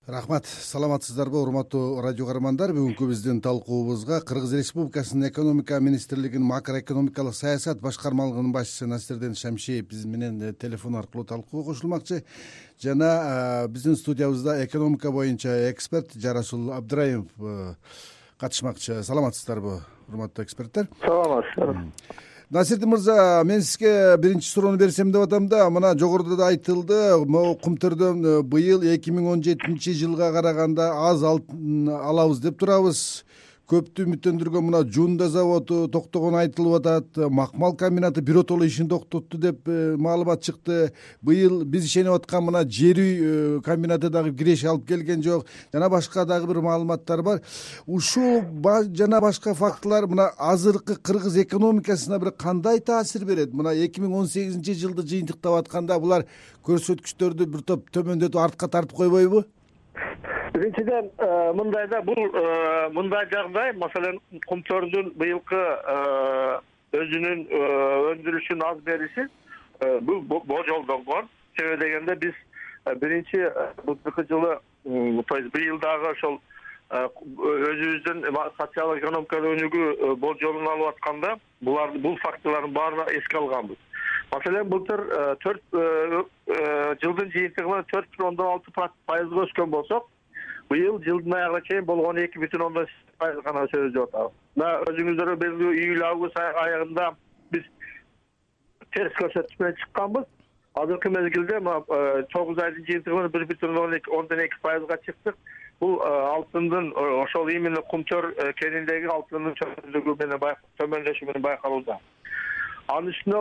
Рахмат, саламатсыздарбы урматтуу радио каармандар. Бүгүнкү биздин талкуубузга Кыргыз Республикасынын экономика министрлигинин макроэкономикалык саясат башкармалыгынын башчысы Насирдин Шамшиев биз менен телефон аркылуу талкууга кошулмакчы. Жана биздин студиябызда экономика боюнча эксперт Жарасул Абдыраимов катышмакчы. Саламатсыздарбы, урматтуу эксперттер? Саламатсыздар. Насирдин мырза, мен сизге биринчи суроону берсем деп атам да, мына жогоруда да айтылды, могу Кумтөрдөн быйыл 2017 жылга караганда аз алтын алабыз деп турабыз. Көптү үмүттөндүргөн мына Жунда заводу токтогону айтылып атат, Макмал комбинаты биротоло ишин токтотту деп маалымат чыкты. Быйыл биз ишенип аткан мына жер үй комбинаты дагы киреш алып келген жок. Жана башка дагы бир маалыматтар бар. Ушул жана башка фактылар мына азыркы кыргыз экономикасына бир кандай таасир берет? Мына 2018 жылды жыйынтыктап атканда булар көрсөткүчтөрдү бир топ төмөндөтүп артка тартып койбойбу? Биринчиден мындайда бул мындай жагдай, маселен Кумтөрдүн быйылкы өзүнүн өндүрүшүн аз бериши бул божолдонгон. Себеби дегенде биз биринчи былтыркы жылы, то есть быйылдагы ошол өзүбүздүн социалдык экономикалык өнүгүү болжолун алып атканда бул фактылардын баарын эске алганбыз. Маселен былтыр 4 жылдын жыйынтыгында 4,6% өскөн болсок, быйыл жылдын аягына чейин болгону 2,8% гана өсөбүз деп атабыз. Мына өзүңүздөр белгилүү июль-август аягында биз терс көрсөткүч менен чыкканбыз. Азыркы мезгилде 9 айдын жыйынтыгында 1,2%га чыктык. Бул алтындын ошол именно Кумтөр кениндеги алтындын төмөндөшү менен байкалууда. Анын үстүнө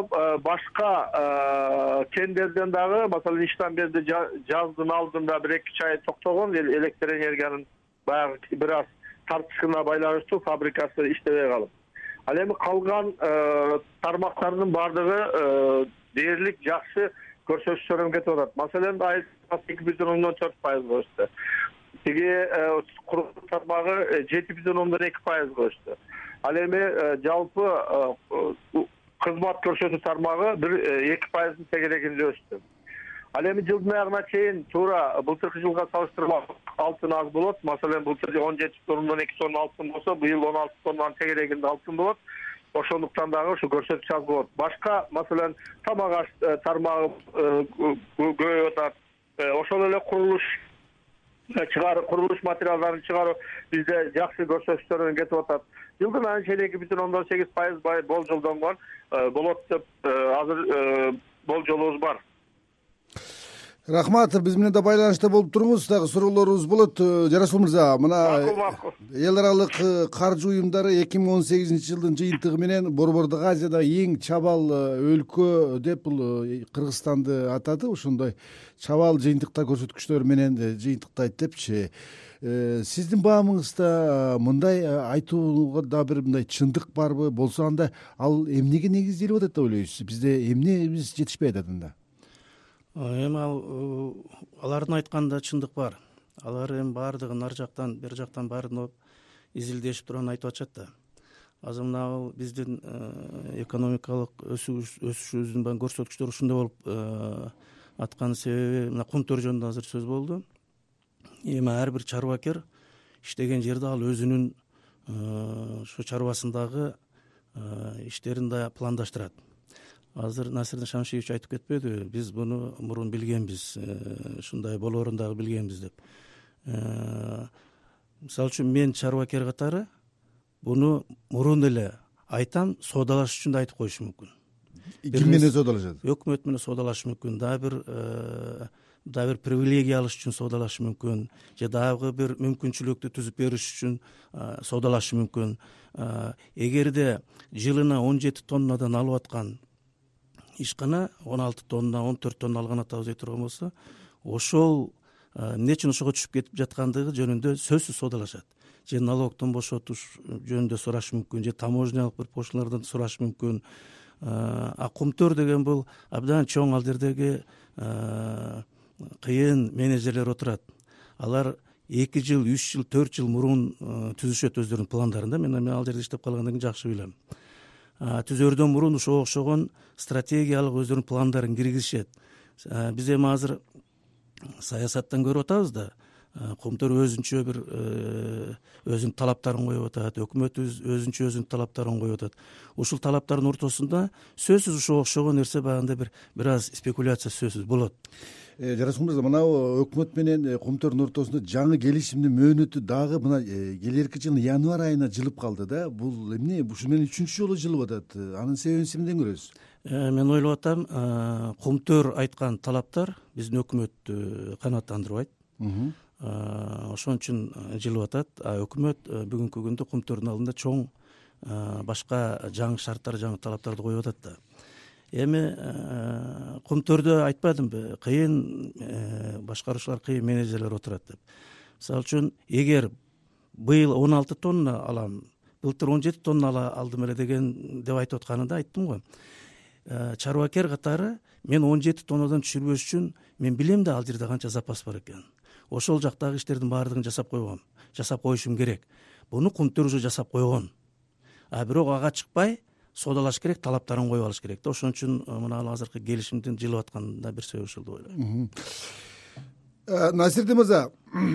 башка кендерден дагы, маселен Иштанберди жаздын алдында 1-2 ай токтогон, электр энергиянын баягы бир аз тартышына байланыштуу фабрикасы иштебей калып. Ал эми калган тармактардын баардыгы дээрлик жакшы көрсөтүштөрдөн кетип атат. Маселен айыл 2,4% өстү. Тиги курулуш тармагы 7,2% өстү. Ал эми жалпы кызмат көрсөтүү тармагы 2% тегерегинде өстү. Ал эми жылдын аягына чейин туура былтыркы жылга салыштырмалуу алтын аз болот. Маселен былтыр 17,2 тонна алтын болсо, быйыл 16 тоннанын тегерегинде алтын болот. Ошондуктан дагы ушу көрсөткүч аз болот. Башка маселен тамак аш тармагы көбөйүп атат. Ошол эле курулуш материалдарын чыгаруу бизде жакшы көрсөтүштөрдөн кетип атат. Жылдын айын чейин 2,8% болжолдонгон болот деп азыр болжолубуз бар. Рахмат, биз менен да байланышта болуп туруңуз. Дагы суроолорубуз болот. Жарасул мырза, мына эл аралык каржы уюмдары 2018 жылдын жыйынтыгы менен Борбордук Азиядагы эң чабал өлкө деп бул Кыргызстанды атады. Ошондой чабал жыйынтыктар көрсөткүчтөр менен жыйынтыктайт депчи. Сиздин баамыңызда мындай айтууга да бир мындай чындык барбы? Болсо анда ал эмнеге негизделип атат деп ойлойсуз? Бизде эмнебиз жетишпей атат анда? Эми алардын айтканында чындык бар. Алар эми баардыгын ар жактан, бер жактан баарын изилдешип турган айтып атышат да. Азыр мына биздин экономикалык өсүшүбүздүн көрсөткүчтөрү ушундай болуп аткан себеби мына Кумтөр жөнүндө азыр сөз болду. Эми ар бир чарбакер иштеген жерде ал өзүнүн ошо чарбасындагы иштерин да пландаштырат. Азыр Насирдин Шамшиевич айтып кетпедиби? Биз буну мурун билгенбиз, ушундай болоорун дагы билгенбиз деп. Мисалы үчүн мен чарбакер катары буну мурун эле айтам, соодалаш үчүн да айтып коюшум мүмкүн. Ким менен соодалашат? Өкмөт менен соодалашыш мүмкүн. Дагы бир привилегия алыш үчүн соодалашы мүмкүн, же дагы бир мүмкүнчүлүктү түзүп бериш үчүн соодалашы мүмкүн. Эгерде жылына 17 тоннадан алып аткан ишкана 16 тонна, 14 тонна алган атабыз дей турган болсо, ошол эмне үчүн ошого түшүп кетип жаткандыгы жөнүндө сөзсүз соодалашат. Же налогтон бошотуш жөнүндө сурашы мүмкүн, же таможнялык бир пошлиналардан сурашы мүмкүн. Кумтөр деген бул абдан чоң, ал жердеги кыйын менеджерлер отурат. Алар 2 жыл, 3 жыл, 4 жыл мурун түзүшөт өздөрүнүн пландарын. Мен ал жерде иштеп калгандан кийин жакшы билем. Түзөрдөн мурун ошого окшогон стратегиялык өздөрүнүн пландарын киргизишет. Биз эми азыр саясаттан көрүп атабыз да, Кумтөр өзүнчө бир өзүнүн талаптарын коюп атат, өкмөт өзүнчө өзүнүн талаптарын коюп атат. Ушул талаптардын ортосунда сөзсүз ушуга окшогон нерсе баягындай бир аз спекуляция сөзсүз болот. Жараскул мырза, мына өкмөт менен Кумтөрдүн ортосунда жаңы келишимдин мөөнөтү дагы мына келерки жылдын январь айына жылып калды да. Бул эмне? Ушу менен 3-чү жолу жылып атат. Анын себебин эмнеден көрөсүз? Мен ойлоп атам, Кумтөр айткан талаптар биздин өкмөттү канааттандырбайт. Ошон үчүн жылып атат. Өкмөт бүгүнкү күндө Кумтөрдүн алдында чоң башка жаңы шарттар, жаңы талаптарды коюп атат да. Эми Кумтөрдө айтпадымбы, кыйын башкаруучулар, кыйын менеджерлер отурат деп. Мисалы үчүн, эгер быйыл 16 тонна алам, былтыр 17 тонна алдым эле деп айтып атканында айттым го. Чарбакер катары мен 17 тоннадан түшүрбөш үчүн мен билем да ал жерде канча запас бар экенин. Ошол жактагы иштердин баардыгын жасап койгом, жасап коюшум керек. Буну Кумтөр уже жасап койгон. Бирок ага чыкпай соодалаш керек, талаптарын коюп алыш керек да. Ошон үчүн мына азыркы келишимдин жылып атканында бир себеп ушул деп ойлойм. Насирдин мырза,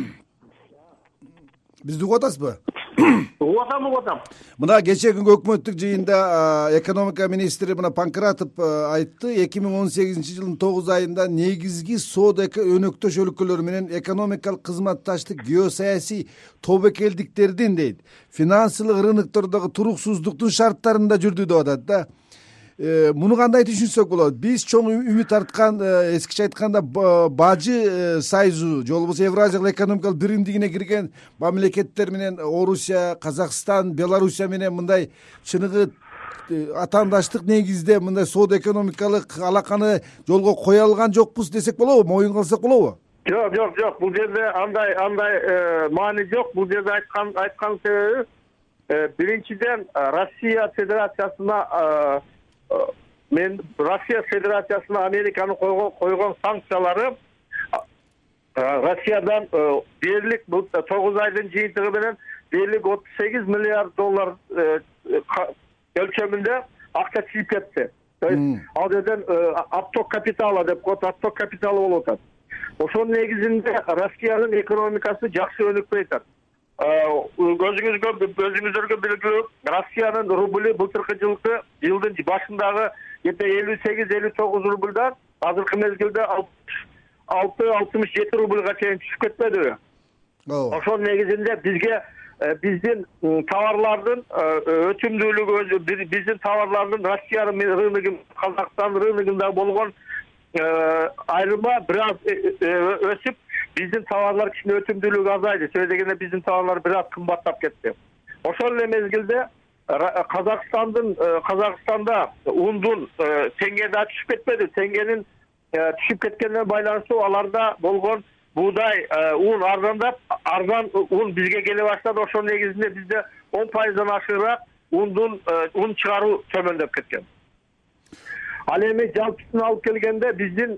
бизди угуп атасызбы? Угуп атам. Мына кечээ күнгү өкмөттүк жыйында экономика министри мына Панкратов айтты, 2018 жылдын 9 айында негизги соода өнөктөш өлкөлөр менен экономикалык кызматташтык геосаясий тобокелдиктердин дейт, финансылык рыноктордогу туруксуздуктун шарттарында жүрдү деп атат да. Муну кандай түшүнсөк болот? Биз чоң үмүт арткан, эскиче айтканда, Бажы союзу же болбосо Евразиялык экономикалык биримдигине кирген мамлекеттер менен Орусия, Казакстан, Белоруссия менен мындай чыныгы атаандаштык негизде мындай соода экономикалык алаканы жолго кое алган жокпуз десек болобу, моюнга алсак болобу? Жок. Бул жерде андай маани жок. Бул жерде айткан себеби биринчиден Россия Федерациясына Американын койгон санкциялары Россиядан дээрлик 9 айдын жыйынтыгы менен дээрлик $38 миллиард өлчөмүндө акча чыгып кетти. Ал жерден отток капитала деп коет, отток капиталы болуп атат. Ошонун негизинде Россиянын экономикасы жакшы өнүкпөй атат. Өзүңүздөргө белгилүү, Россиянын рубль былтыркы жылдын башындагы 58-59 рубльдан азыркы мезгилде 60-67 рубльга чейин түшүп кетпедиби? Ошонун негизинде биздин товарлардын өтүмдүүлүгү, биздин товарлардын Россиянын рыногу, Казакстан рыногунда болгон айырма бир аз өсүп, биздин товарлар кичине өтүмдүүлүгү азайды. Себеби дегенде биздин товарлар бир аз кымбаттап кетти. Ошол эле мезгилде Казакстанда ундун теңге да түшүп кетпеди. Теңгенин түшүп кеткенине байланыштуу аларда болгон буудай ун арзан ун бизге келе баштады. Ошонун негизинде бизде 10%дан ашыгыраак ун чыгаруу төмөндөп кеткен. Ал эми жалпысын алып келгенде биздин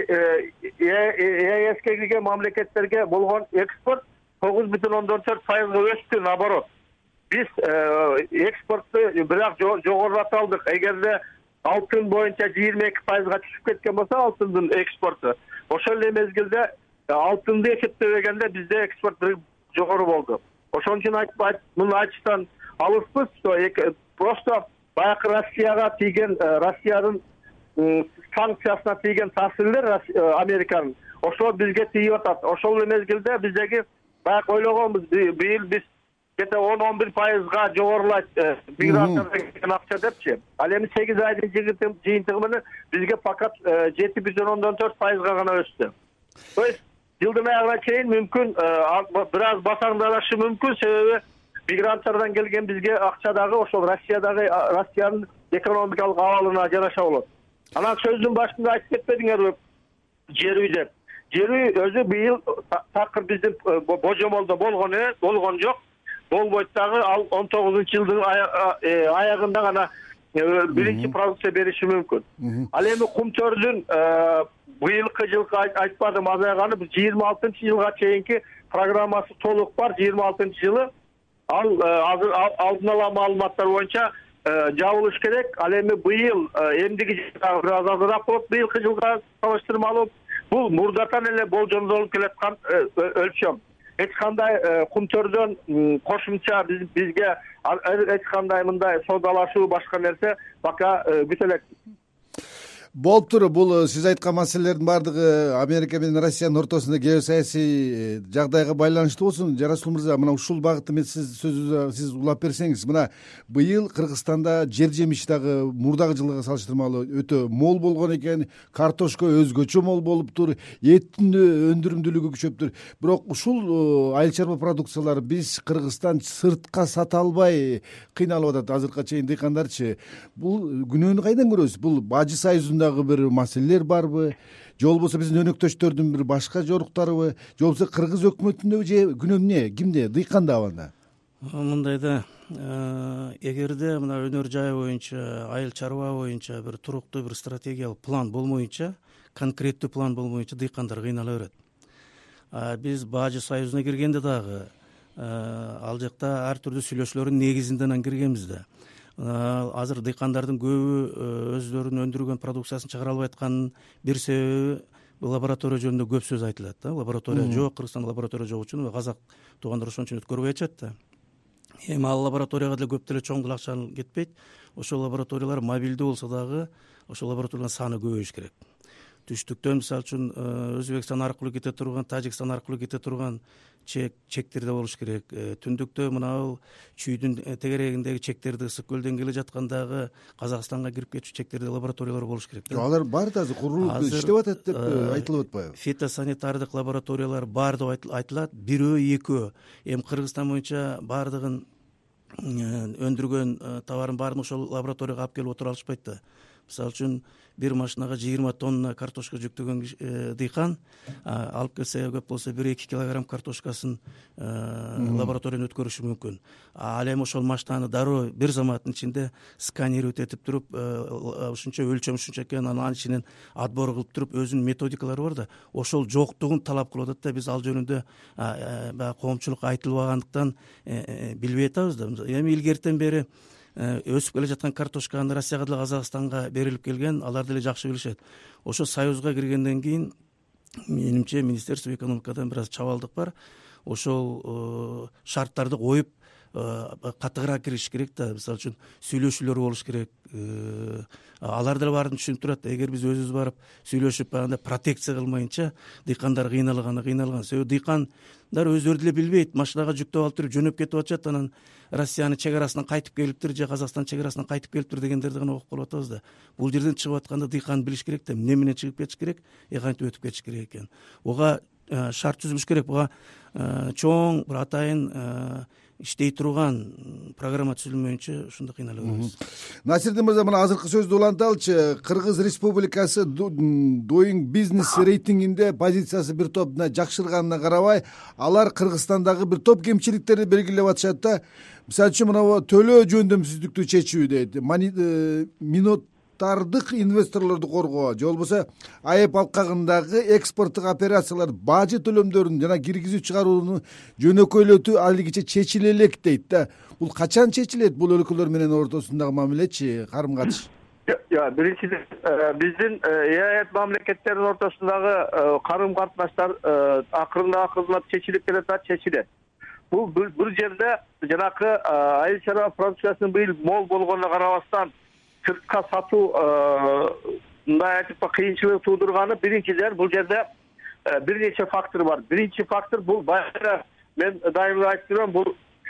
ЕСке кирген мамлекеттерге болгон экспорт 9,4%га өстү, наоборот. Биз экспортту бирок жогорулата алдык. Эгерде алтын боюнча 22%га түшүп кеткен болсо алтындын экспорту, ошол эле мезгилде алтынды эсептебегенде бизде экспорт жогору болду. Ошон үчүн муну айтыштан алыспыз. Просто баягы Россияга тийген, Россиянын санкциясына тийген таасирлер Американын ошол бизге тийип атат. Ошол эле мезгилде биздеги баягы ойлогонбуз, быйыл биз где-то 10-11%га жогорулайт миграциядан акча депчи. Ал эми 8 айдын жыйынтыгы менен бизге факат 7,4%га гана өстү. То есть жылдын аягына чейин мүмкүн бир аз басаңданышы мүмкүн, себеби мигранттардан келген бизге акча дагы ошол Россиянын экономикалык абалына жараша болот. Анан сөздүн башында айтып кетпедиңерби жер үй деп. Жер үй өзү быйыл такыр биздин божомолдо болгон жок. Болбойт дагы, ал 19-жылдын аягында гана биринчи продукция бериши мүмкүн. Ал эми Кумтөрдүн быйылкы жылкы айтпадым азайганы, 26-жылга чейинки программасы толук бар. 26-жылы ал алдын ала маалыматтар боюнча жабылыш керек. Ал эми быйыл эмдиги жылга бир аз азыраак болот, быйылкы жылга салыштырмалуу. Бул мурдатан эле болжомдолуп келаткан өлчөм. эч кандай кумтөрдөн кошумча бизге эч кандай мындай соодалашуу башка нерсе пока күтө элек. Болуптур. Бул сиз айткан маселелердин баардыгы Америка менен Россиянын ортосунда геосаясий жагдайга байланыштуу болсун. Жарасул мырза, мына ушул багытта мен сиз улап берсеңиз, мына быйыл Кыргызстанда жер жемиш дагы мурдагы жылга салыштырмалуу өтө мол болгон экен. Картошка өзгөчө мол болуптур, эттин өндүрүмдүүлүгү күчөптүр. Бирок ушул айыл чарба продукциялары биз Кыргызстан сыртка сата албай кыйналып атат азыркыга чейин дыйкандарчы. Бул күнөөнү кайдан көрөбүз? Бул Бажы союзунда бир маселелер барбы, же болбосо биздин өнөктөштөрдүн бир башка жоруктарыбы, же болбосо кыргыз өкмөтүндө, же күнөө эмне, кимде, дыйканда абанда? Мындайда, эгерде мына өнөр жай боюнча, айыл чарба боюнча бир туруктуу бир стратегиялык план болмоюнча, конкреттүү план болмоюнча дыйкандар кыйнала берет. Биз Бажы союзуна киргенде дагы ал жакта ар түрдүү сүйлөшүүлөрдүн негизинде киргенбиз да. Азыр дыйкандардын көбү өздөрүнүн өндүргөн продукциясын чыгара албай атканын бир себеби лаборатория жөнүндө көп сөз айтылат да. Лаборатория жок, Кыргызстанда лаборатория жок үчүн казак туугандар ошон үчүн өткөрбөй атышат да. Эми ал лабораторияга деле көп деле чоң деле акча кетпейт. Ошол лабораториялар мобилдүү болсо дагы ошол лабораториялардын саны көбөйүш керек. Түштүктөн мисалы үчүн Өзбекстан аркылуу кете турган, Тажикстан аркылуу кете турган чектерде болуш керек. Түндүктө мына чүйдүн тегерегиндеги чектерди ысык көлдөн келе жаткандагы Казакстанга кирип кетчү чектерде лабораториялар болуш керек. Алар бар да, азыр курулуп иштеп атат деп айтылып атпайбы? Фитосанитардык лабораториялар бар деп айтылат. Бирөө, экөө. Эми Кыргызстан боюнча баардыгын өндүргөн товарын баарын ошол лабораторияга алып келип отура алышпайт да. Мисалы үчүн бир машинага 20 тонна картошка жүктөгөн дыйкан алып келсе көп болсо 1-2 килограмм картошкасын лабораториядан өткөрүшү мүмкүн. Ал эми ошол машинаны дароо бир заматтын ичинде сканировать этип туруп, ушунча өлчөм ушунча экен, анын ичинен отбор кылып туруп, өзүнүн методикалары бар да, ошол жоктугун талап кылып атат да. Биз ал жөнүндө баягы коомчулукка айтылбагандыктан билбей атабыз да. Эми илгертен бери өсүп келе жаткан картошканы Россияга деле Казакстанга берилип келген, алар деле жакшы билишет. Ошо союзга киргенден кийин менимче Министерство экономикадан бир аз чабалдык бар. Ошол шарттарды коюп катыгыраак кириш керек да. Мисалы үчүн сүйлөшүүлөр болуш керек. Алар деле баарын түшүнүп турат. Эгер биз өзүбүз барып сүйлөшүп анда протекция кылмайынча дыйкандар кыйналган. Себеби дыйкандар өздөрү деле билбейт. Машинага жүктөп алып туруп жөнөп кетип атышат, анан Россиянын чегарасынан кайтып келиптир же Казакстан чегарасынан кайтып келиптир дегендерди гана окуп калып атабыз да. Бул жерден чыгып атканда дыйкан билиш керек да, эмне менен чыгып кетиш керек, кантип өтүп кетиш керек экен. Буга шарт түзүлүш керек. Буга чоң бир атайын иштей турган программа түзүлмөйүнчө ушунда кыйналып атабыз. Насирдин мырза, мына азыркы сөздү уланталычы. Кыргыз Республикасы Doing Business рейтингинде позициясы бир топ жакшырганына карабай, алар Кыргызстандагы бир топ кемчиликтерди белгилеп атышат да. Мисалы үчүн мына төлөө жөндөмсүздүктү чечүү дейт, минуттардык инвесторлорду коргоо, же болбосо АЭП алкагындагы экспорттук операциялар бажы төлөмдөрүн жана киргизүү чыгарууну жөнөкөйлөтүү алигиче чечиле элек дейт да. Бул качан чечилет? Бул өлкөлөр менен ортосундагы мамилечи, карым-катыш? Биринчиден биздин ЭАЭП мамлекеттеринин ортосундагы карым-катнаштар акырындап чечилип келатат, чечилет. Бул бир жерде жанакы айыл чарба продукциясынын быйыл мол болгонуна карабастан сыртка сатуу мындай айтып кыйынчылык туудурганы, биринчиден бул жерде бир нече фактор бар. Биринчи фактор бул баягы мен дайым айтып турам, бул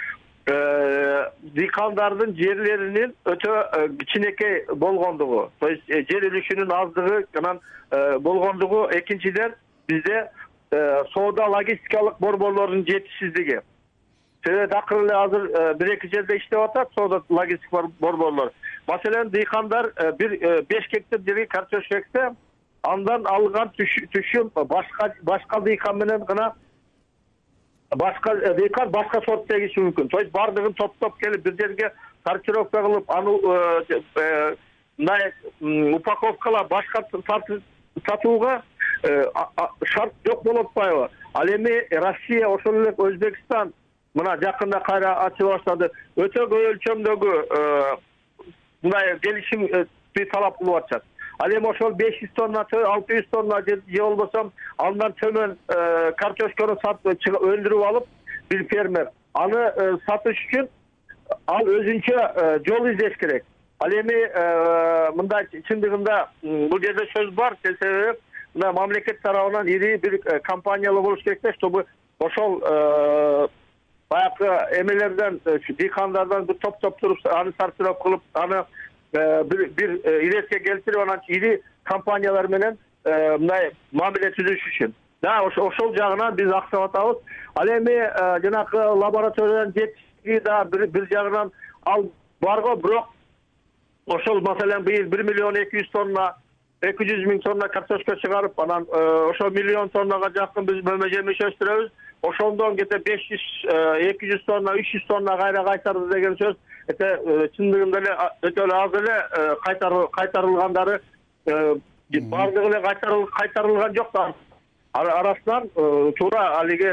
дыйкандардын жерлеринин өтө кичинекей болгондугу, то есть жер үлүшүнүн аздыгы анан болгондугу. Экинчиден бизде соода логистикалык борборлордун жетишсиздиги. Себеби такыр эле азыр 1-2 жерде иштеп атат соода логистик борборлор. Маселен дыйкандар 5 гектар жерге картошка эксе, андан алган түшүм башка дыйкан менен гана башка дыйкан башка сорт эгиши мүмкүн. То есть бардыгын топтоп келип бир жерге сортировка кылып, аны упаковкалап башка сатууга шарт жок болуп атпайбы? Ал эми Россия, ошол эле Өзбекстан мына жакында кайра ачыла баштады. Өтө көп өлчөмдөгү мындай келишимди талап кылып атышат. Ал эми ошол 500 тонна, 600 тонна же болбосо андан төмөн картошканы сатып өндүрүп алып, бир фермер аны сатыш үчүн ал өзүнчө жол издеш керек. Ал эми мындай чындыгында бул жерде сөз бар, себеби мына мамлекет тарабынан ири бир компаниялар болуш керек да, чтобы ошол баягы эмелерден, дыйкандардан топ туруп аны сартырап кылып, аны бир иретке келтирип, анан ири компаниялар менен мындай мамиле түзүш үчүн. Да, ошол жагынан биз актап атабыз. Ал эми жанагы лабораториядан жетиштиги да бир жагынан ал барго, бирок ошол маселен быйыл 1 миллион 200 тонна 200 миң тонна картошка чыгарып, анан ошо миллион тоннага жакын биз мөмөжемиш өстүрөбүз. Ошондон кете 500-200 тонна, 300 тонна кайра кайтарды деген сөз. Чындыгында эле өтө эле аз эле кайтарылгандары, бардыгы эле кайтарылган жок да. Арасынан туура алиги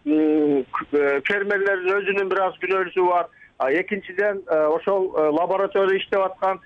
фермерлердин өзүнүн бир аз күнөөлүсү бар. Экинчиден ошол лаборатория иштеп аткан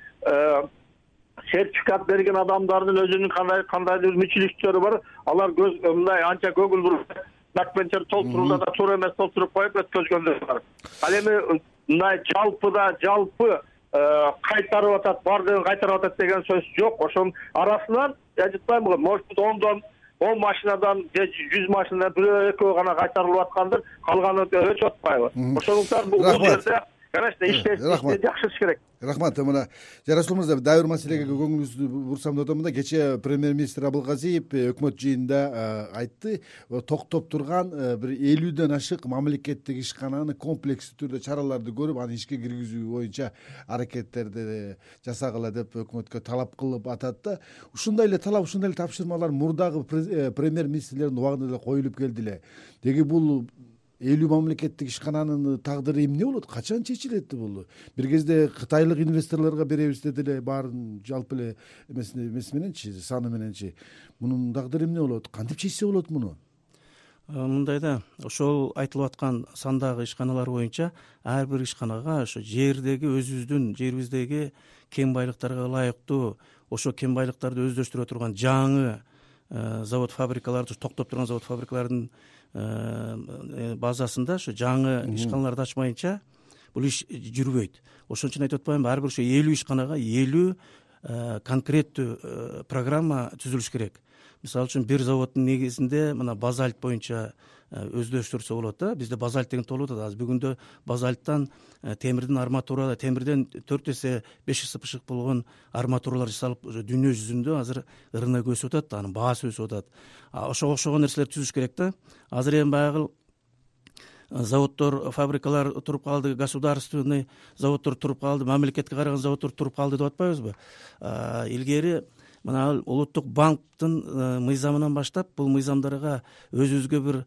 сертификат берген адамдардын өзүнүн кандайдыр мүчүлүктөрү бар. Алар мындай анча көгүл документтер толтурууда да туура эмес толтуруп коюп өткөзгөндөр бар. Ал эми мындай жалпы кайтарып атат, бардыгын кайтарып атат деген сөз жок. Ошонун арасынан ажытпайм, может 10 машинадан же 100 машинадан бирөө экөө гана кайтарылып аткандыр, калганы өчүп атпайбы. Ошондуктан бул жерде конечно иштеп жакшыртыш керек. Рахмат. Мына Жарасул мырза, дагы бир маселеге көңүлүңүздү бурсам деп атам да. Кечээ премьер-министр Абылгазиев өкмөт жыйынында айтты, токтоп турган бир 50ден ашык мамлекеттик ишкананы комплекстүү түрдө чараларды көрүп, аны ишке киргизүү боюнча аракеттерди жасагыла деп өкмөткө талап кылып атат да. Ушундай эле талап, ушундай эле тапшырмалар мурдагы премьер-министрлердин убагында да коюлуп келди эле. Деги бул 50 мамлекеттик ишкананын тагдыры эмне болот? Качан чечилет бул? Бир кезде кытайлык инвесторлорго беребиз деди эле, баарын жалпы эле эмеси мененчи, саны мененчи. Мунун тагдыры эмне болот? Кантип чечсе болот муну? Мындай да, ошол айтылып аткан сандагы ишканалар боюнча ар бир ишканага ошо жерибиздеги кен байлыктарга ылайыктуу, ошо кен байлыктарды өздөштүрө турган жаңы завод фабрикаларды, токтоп турган завод фабрикалардын базасында ошо жаңы ишканаларды ачмайынча бул иш жүрбөйт. Ошон үчүн айтып атпаймынбы, ар бир ошо 50 ишканага 50 конкреттүү программа түзүлүш керек. Мисалы үчүн бир заводдун негизинде мына базальт боюнча өздөштүрсө болот да. Бизде базальт деген толуп атат. Азыр бүгүндө базальттан темирдин арматура, темирден 4 эсе 5 эсе пышык болгон арматуралар жасалып, дүйнө жүзүндө азыр рынок өсүп атат, анын баасы өсүп атат. Ошого окшогон нерселер түзүш керек да. Азыр эми баягы заводдор, фабрикалар туруп калды, государственный заводдор туруп калды, мамлекетке караган заводдор туруп калды деп атпайбызбы? Илгери мына улуттук банктын мыйзамынан баштап бул мыйзамдарга өзүбүзгө бир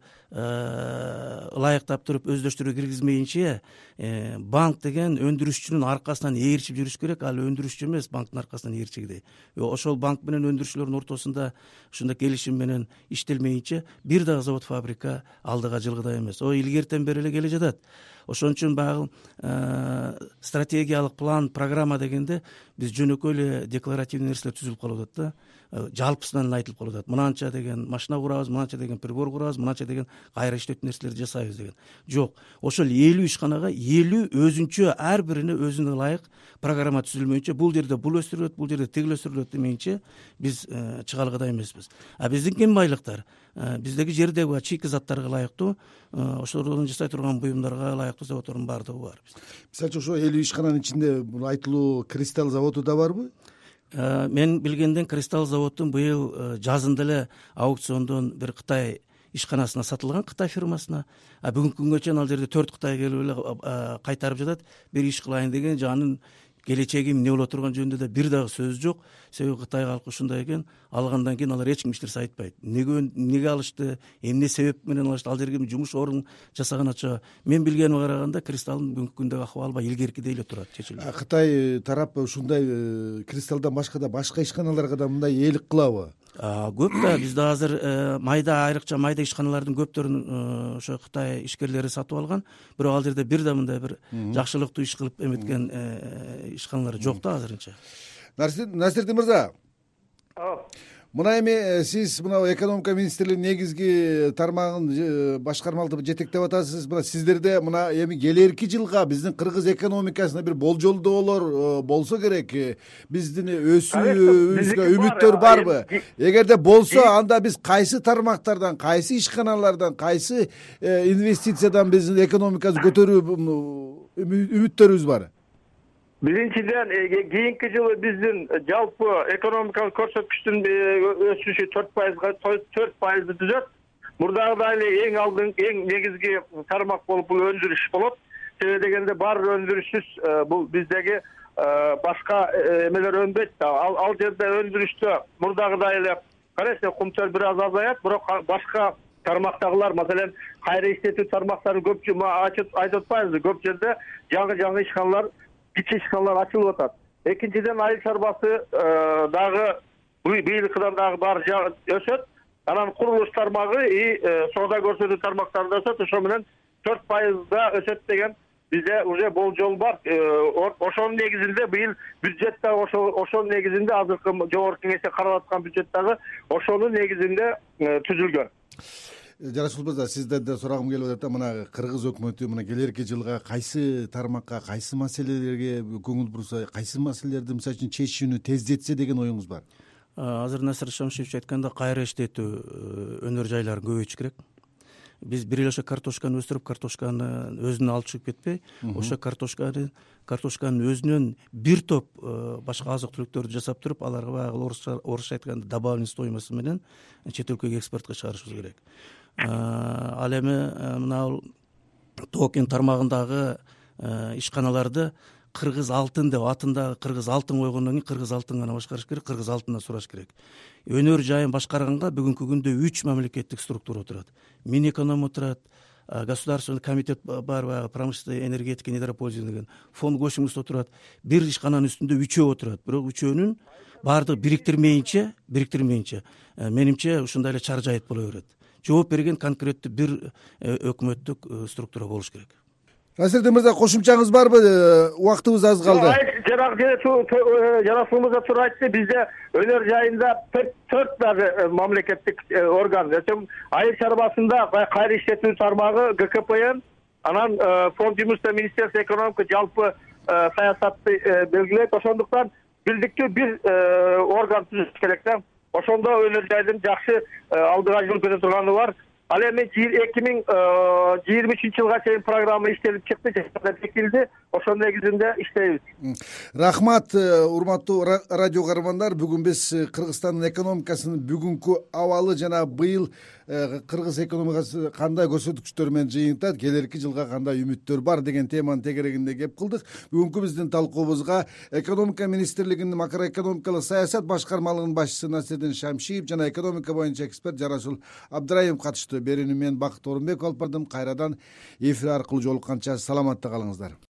ылайыктап туруп өздөштүрүү киргизмейинче банк деген өндүрүшчүнүн аркасынан ээрчип жүрүш керек. Ал өндүрүшчү эмес, банктын аркасынан ээрчигидей. Ошол банк менен өндүрүүчүлөрдүн ортосунда ушундай келишим менен иштелмейинче бир дагы завод фабрика алдыга жылгыдай эмес. Илгертен бери эле келе жатат. Ошон үчүн баягы стратегиялык план, программа дегенде биз жөнөкөй эле декларативный нерселер түзүлүп калып атат да. Жалпысынан айтылып калып атат. Мынанча деген машина курабыз, мынанча деген прибор курабыз, мынанча деген кайра иштетүү нерселерди жасайбыз деген. Жок. Ошол 50 ишканага 50 өзүнчө ар бирине өзүнө ылайык программа түзүлмөйүнчө, бул жерде бул өстүрүлөт, бул жерде тигил өстүрүлөт демейинче биз чыга алгыдай эмеспиз. Биздин кен байлыктар, биздеги жердеги чийки заттарга ылайыктуу, ошолордон жасай турган буюмдарга ылайыктуу заводдордун баардыгы бар. Мисалы үчүн ошо 50 ишкананын ичинде бул айтылуу Кристалл заводу да барбы? Мен билгенден Кристалл заводдун быйыл жазында эле аукциондон бир Кытай ишканасына сатылган, Кытай фирмасына. Бүгүнкү күнгө чейин ал жерде 4 Кытай келип эле кайтарып жатат. Бир иш кылайын деген, жанын келечеги эмне боло турган жөнүндө да бир дагы сөз жок. Себеби Кытай калкы ушундай экен, алгандан кийин алар эч ким эч нерсе айтпайт. Неге алышты, эмне себеп менен алышты, ал жерге жумуш орун жасаганча. Мен билгениме караганда Кристаллдын бүгүнкү күндөгү акыбалы баягы илгеркидей эле турат, чечилет. Кытай тарап ушундай Кристаллдан башка ишканаларга да мындай ээлик кылабы? Көп да. Бизде азыр айрыкча майда ишканалардын көптөрүн ошо Кытай ишкерлери сатып алган. Бирок ал жерде бир да мындай бир жакшылыктуу иш кылып эметкен ишканалар жок да азырынча. Насирдин мырза, Мына эми сиз мына экономика министрлигинин негизги тармагын башкармалып жетектеп атасыз. Мына сиздерде мына эми келерки жылга биздин кыргыз экономикасына бир болжолдоолор болсо керек. Биздин өсүүбүзгө үмүттөр барбы? Эгерде болсо, анда биз кайсы тармактардан, кайсы ишканалардан, кайсы инвестициядан биздин экономикабызды көтөрүү үмүттөрүбүз бар? Биринчиден, кийинки жылы биздин жалпы экономикалык көрсөткүчтүн өсүшү 4%ды түзөт. Мурдагыдай эле эң негизги тармак болуп бул өндүрүш болот. Себеби дегенде бар өндүрүшсүз бул биздеги башка эмелер өнбөйт да. Ал жерде өндүрүштө мурдагыдай эле карайсың, кумтөр бир аз азаят, бирок башка тармактагылар, маселен, кайра иштетүү тармактары көп айтып атпайбызбы? Көп жерде жаңы ишканалар, кичи ишканалар ачылып атат. Экинчиден, айыл чарбасы дагы быйылкыдан дагы баары өсөт. Анан курулуш тармагы и соода көрсөтүү тармактары да өсөт. Ошо менен 4%да өсөт деген бизде уже болжол бар. Ошонун негизинде быйыл бюджет да ошонун негизинде азыркы жогорку кеңеште каралып аткан бюджет дагы ошонун негизинде түзүлгөн. Жарашыл мырза, сиздерден сурагым келип атат. Мына кыргыз өкмөтү мына келерки жылга кайсы тармакка, кайсы маселелерге көңүл бурса, кайсы маселелерди мисалы үчүн чечүүнү тездетсе деген оюңуз бар? Азыр Насир Шамшиевич айткандай, кайра иштетүү өнөр жайларын көбөйтүш керек. Биз бир эле ошо картошканы өстүрүп, картошканы өзүнө алып чыгып кетпей, ошо картошканын өзүнөн бир топ башка азык түлүктөрдү жасап туруп, аларга баягы орусча айтканда добавленный стоимости менен чет өлкөгө экспортко чыгарышыбыз керек. Ал эми мына Тоокин тармагындагы ишканаларды кыргыз алтын деп атында кыргыз алтын койгондон кийин кыргыз алтын гана башкарыш керек, кыргыз алтындан сураш керек. Өнөр жайын башкарганга бүгүнкү күндө 3 мамлекеттик структура отурат. Минэконом отурат, государственный комитет бар, промышленный энергетика недропользования деген, фонд госимущества отурат. Бир ишкананын үстүндө 3 отурат. Бирок 3-өнүн баардыгы бириктирмейинче менимче ушундай эле чаржайыт боло берет. Жооп берген конкреттүү бир өкмөттүк структура болуш керек. Насирдин мырза, кошумчаңыз барбы? Убактыбыз аз калды. Жарасыл мырза туура айтты. Бизде өнөр жайында 4 даже мамлекеттик орган. Айыл чарбасында кайра иштетүү тармагы ГКПН, анан фонд жумушта Министерство экономика жалпы саясатты белгилейт. Ошондуктан бирдиктүү бир орган түзүш керек да. Ошондо өнөр жайдын жакшы алдыга жылып кете турганы бар. Ал эми 2023 жылга чейин программа иштелип чыкты, бекитилди. Ошонун негизинде иштейбиз. Рахмат, урматтуу радио каармандар. Бүгүн биз Кыргызстандын экономикасынын бүгүнкү абалы жана быйыл кыргыз экономикасы кандай көрсөткүчтөр менен жыйынтат, келерки жылга кандай үмүттөр бар деген теманын тегерегинде кеп кылдык. Бүгүнкү биздин талкуубузга экономика министрлигинин макроэкономикалык саясат башкармалыгынын башчысы Насирдин Шамшиев жана экономика боюнча эксперт Жарасул Абдыраимов катышты. Берүүнү мен Бакыт Орунбеков алып бардым. Кайрадан эфир аркылуу жолукканча саламатта калыңыздар.